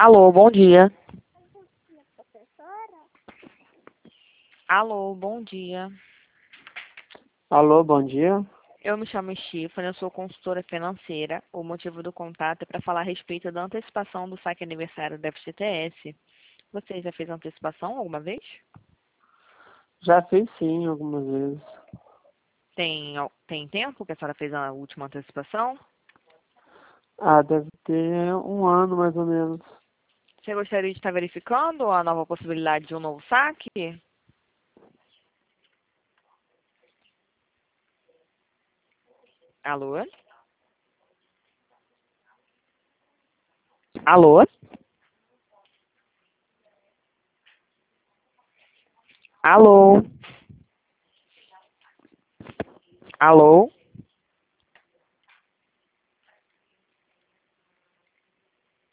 Alô, bom dia. Professora? Alô, bom dia. Alô, bom dia. Eu me chamo Stephanie, eu sou consultora financeira. O motivo do contato é para falar a respeito da antecipação do saque aniversário da FGTS. Você já fez antecipação alguma vez? Já fiz sim, algumas vezes. Tem tempo que a senhora fez a última antecipação? Deve ter um ano mais ou menos. Você gostaria de estar verificando a nova possibilidade de um novo saque? Alô? Alô? Alô? Alô?